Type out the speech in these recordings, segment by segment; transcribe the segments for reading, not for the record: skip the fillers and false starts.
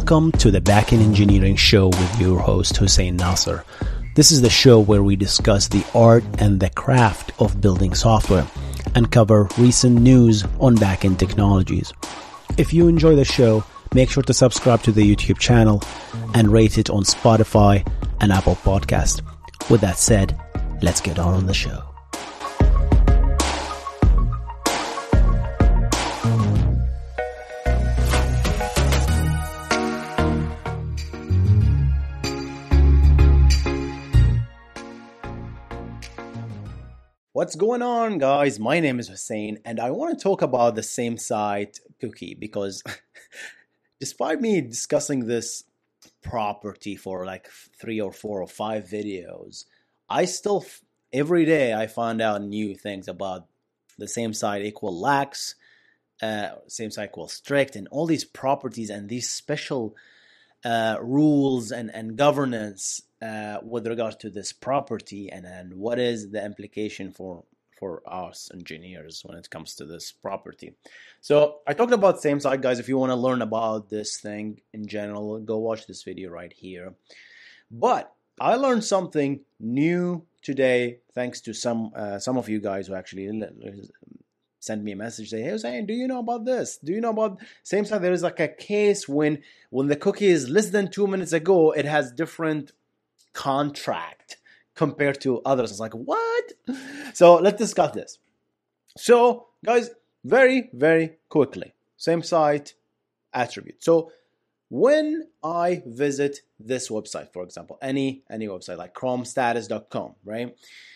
Welcome to the Backend Engineering Show with your host Hussein Nasser. This is the show where we discuss the art and the craft of building software and cover recent news on backend technologies. If you enjoy the show, make sure to subscribe to the YouTube channel and rate it on Spotify and Apple Podcast. With that said, let's get on the show. What's going on, guys? My name is Hussein, and I want to talk about the same site cookie because despite me discussing this property for like 3 or 4 or 5 videos, I still, every day I find out new things about the same site equal lax, same site equal strict, and all these properties and these special rules and governance with regard to this property, and what is the implication for us engineers when it comes to this property. So I talked about same site, guys. If you want to learn about this thing in general, go watch this video right here. But I learned something new today thanks to some of you guys who actually send me a message, say, hey Hussein, do you know about this? Do you know about same site? There is like a case when the cookie is less than 2 minutes ago, it has different contract compared to others. It's like, what? So let's discuss this. So guys, very, very quickly, same site attribute. So when I visit this website, for example, any website like chromestatus.com, right?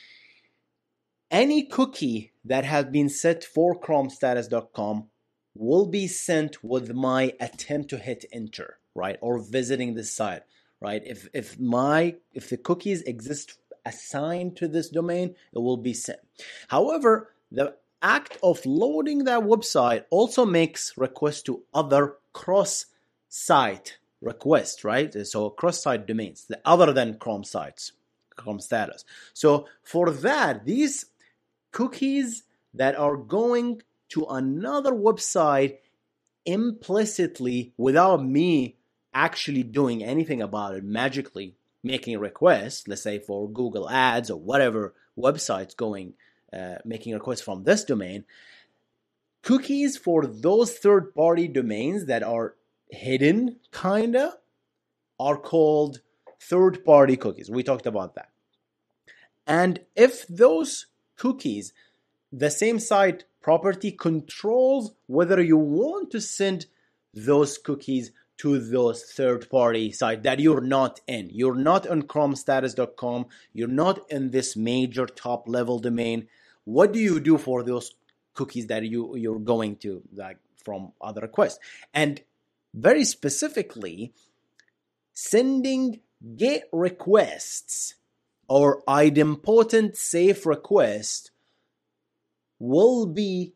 Any cookie that has been set for chromestatus.com will be sent with my attempt to hit enter, right? Or visiting this site, right? If the cookies exist assigned to this domain, it will be sent. However, the act of loading that website also makes requests to other cross-site requests, right? So cross-site domains, other than Chrome sites, Chrome status. So for that, these cookies that are going to another website implicitly without me actually doing anything about it, magically making requests, let's say for Google Ads or whatever websites going, making requests from this domain, cookies for those third-party domains that are hidden, kinda, are called third-party cookies. We talked about that. And if those cookies, the same site property controls whether you want to send those cookies to those third-party sites that you're not in. You're not on chromestatus.com. You're not in this major top-level domain. What do you do for those cookies that you're going to, like, from other requests? And very specifically, sending GET requests or idempotent safe request will be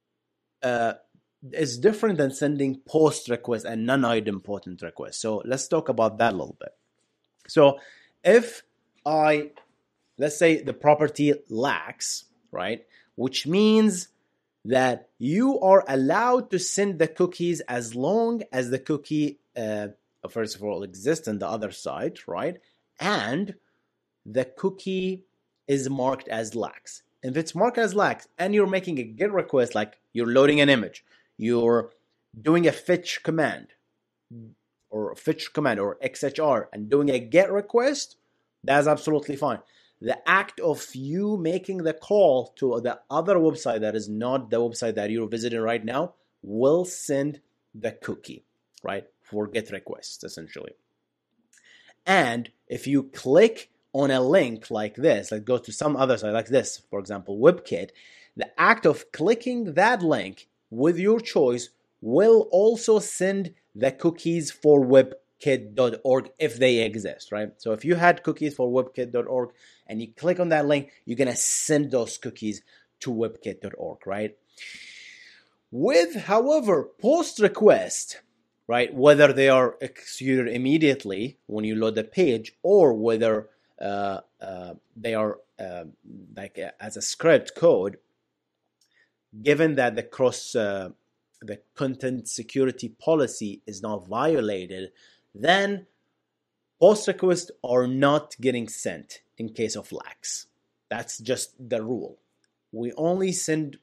is different than sending post request and non-idempotent request. So let's talk about that a little bit. So if let's say the property lax, right, which means that you are allowed to send the cookies as long as the cookie, first of all, exists on the other side, right, and the cookie is marked as lax. If it's marked as lax and you're making a GET request, like you're loading an image, you're doing a fetch command or XHR and doing a GET request, that's absolutely fine. The act of you making the call to the other website that is not the website that you're visiting right now will send the cookie, right, for GET requests, essentially. And if you click on a link like this, like go to some other site like this, for example, WebKit, the act of clicking that link with your choice will also send the cookies for webkit.org if they exist, right? So if you had cookies for webkit.org and you click on that link, you're going to send those cookies to webkit.org, right? With, however, post request, right, whether they are executed immediately when you load the page or whether they are as a script code, given that the the content security policy is not violated, then post requests are not getting sent in case of lags. That's just the rule. We only send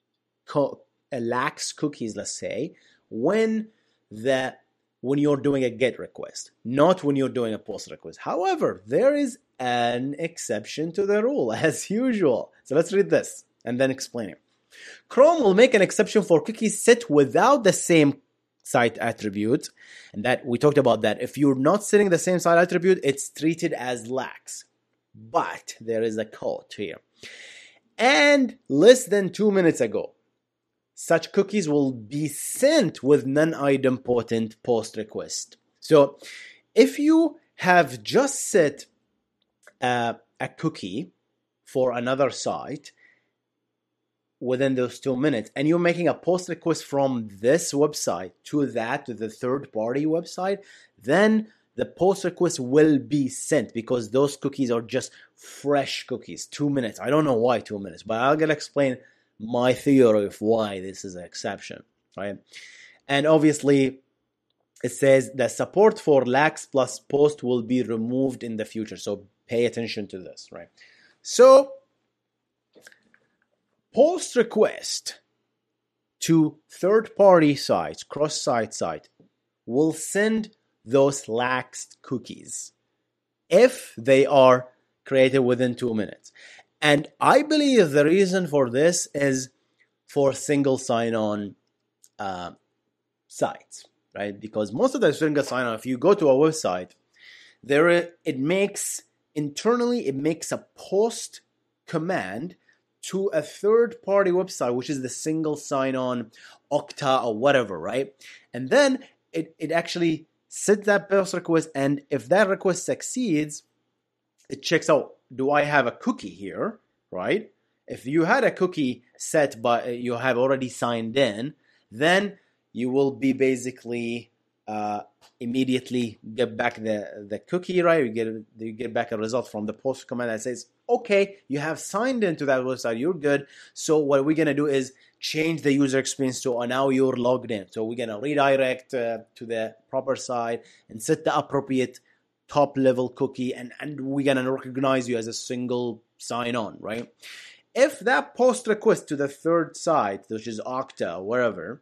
lax cookies, let's say, when you're doing a GET request, not when you're doing a POST request. However, there is an exception to the rule, as usual. So let's read this and then explain it. Chrome will make an exception for cookies set without the same site attribute, and that we talked about that. If you're not setting the same site attribute, it's treated as lax. But there is a quote here. And less than 2 minutes ago, such cookies will be sent with non-idempotent post request. So if you have just set a cookie for another site within those 2 minutes, and you're making a post request from this website to the third-party website, then the post request will be sent because those cookies are just fresh cookies. 2 minutes. I don't know why 2 minutes, but I'm going to explain my theory of why this is an exception, right? And obviously, it says the support for lax plus post will be removed in the future. So pay attention to this, right? So post request to third-party sites, cross-site site, will send those lax cookies if they are created within 2 minutes. And I believe the reason for this is for single sign-on sites, right? Because most of the single sign-on, if you go to a website, it makes a post command to a third-party website, which is the single sign-on Okta or whatever, right? And then it actually sets that post request, and if that request succeeds, it checks out, do I have a cookie here, right? If you had a cookie set but you have already signed in, then you will be basically immediately get back the cookie, right? You get back a result from the post command that says, okay, you have signed into that website, you're good. So what we're going to do is change the user experience to now you're logged in. So we're going to redirect to the proper site and set the appropriate top level cookie, and we're going to recognize you as a single sign on, right? If that post request to the third site, which is Okta or wherever,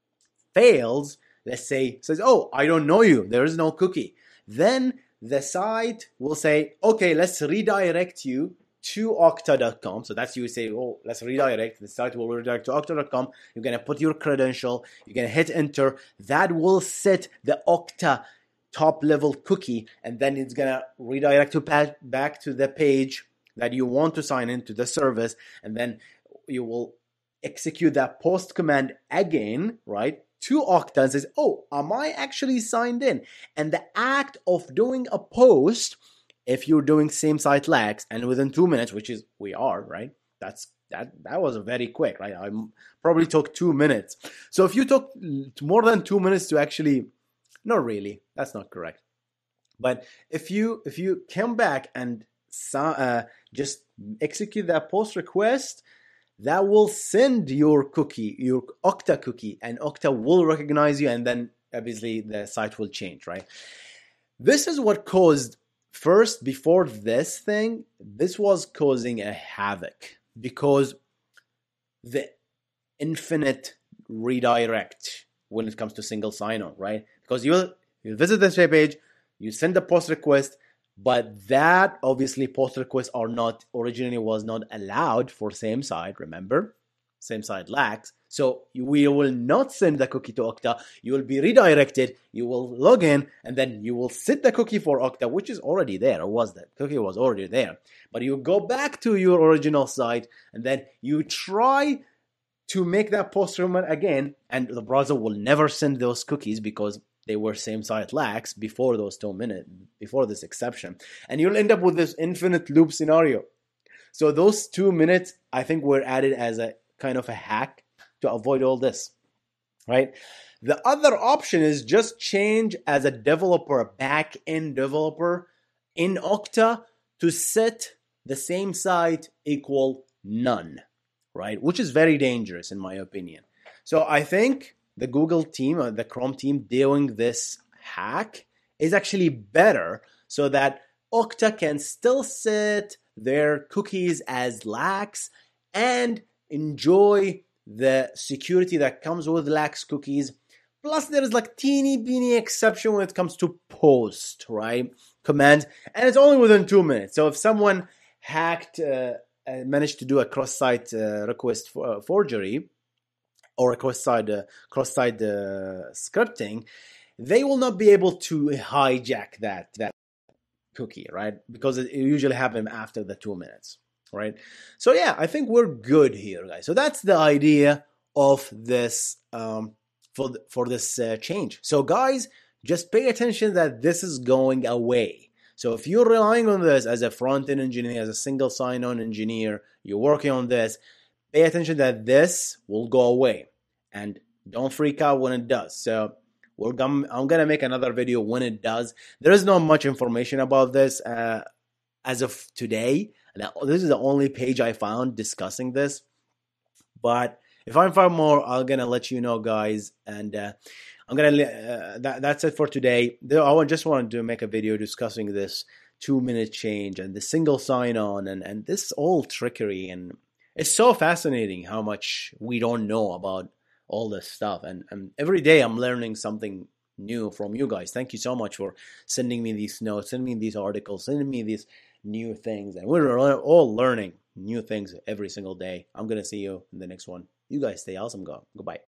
fails, let's say, says, oh, I don't know you, there is no cookie, then the site will say, okay, let's redirect you to Okta.com. So that's you say, oh, let's redirect. The site will redirect to Okta.com. You're going to put your credential. You're going to hit enter. That will set the Okta top level cookie, and then it's going to redirect you back to the page that you want to sign into the service, and then you will execute that post command again, right, to Okta and says, oh, am I actually signed in? And the act of doing a post, if you're doing same site lags and within 2 minutes, which is we are, right? That was very quick, right? I probably took 2 minutes. So if you took more than 2 minutes to actually, not really, that's not correct. But if you come back and just execute that post request, that will send your cookie, your Okta cookie, and Okta will recognize you, and then obviously the site will change, right? This is what caused, first, before this thing, this was causing a havoc because the infinite redirect when it comes to single sign-on, right? Because you visit this web page, you send the post request, but that obviously post requests are not, originally was not allowed for same site, remember? Same site lags. So we will not send the cookie to Okta. You will be redirected. You will log in, and then you will set the cookie for Okta, which is already there. Or was that cookie was already there? But you go back to your original site, and then you try to make that post command again, and the browser will never send those cookies because they were same site lags before those 2 minutes, before this exception. And you'll end up with this infinite loop scenario. So those 2 minutes, I think, were added as a kind of a hack to avoid all this, right? The other option is just change as a developer, a back-end developer in Okta, to set the same site equal none, right? Which is very dangerous in my opinion. So I think the Google team or the Chrome team doing this hack is actually better, so that Okta can still set their cookies as lax and enjoy the security that comes with lax cookies. Plus, there is like teeny beeny exception when it comes to post, right? Commands, and it's only within 2 minutes. So if someone hacked, managed to do a cross-site request forgery or a cross-site scripting, they will not be able to hijack that cookie, right? Because it usually happens after the 2 minutes, right? So yeah, I think we're good here, guys. So that's the idea of this for this change. So guys, just pay attention that this is going away. So if you're relying on this as a front-end engineer, as a single sign-on engineer, you're working on this, pay attention that this will go away. And don't freak out when it does. So I'm going to make another video when it does. There is not much information about this as of today. This is the only page I found discussing this. But if I find more, I'm going to let you know, guys. And I'm going to that's it for today. I just wanted to make a video discussing this 2-minute change and the single sign-on and this all trickery. And it's so fascinating how much we don't know about all this stuff. And every day I'm learning something new from you guys. Thank you so much for sending me these notes, sending me these articles, sending me these new things. And we're all learning new things every single day. I'm going to see you in the next one. You guys stay awesome. Goodbye.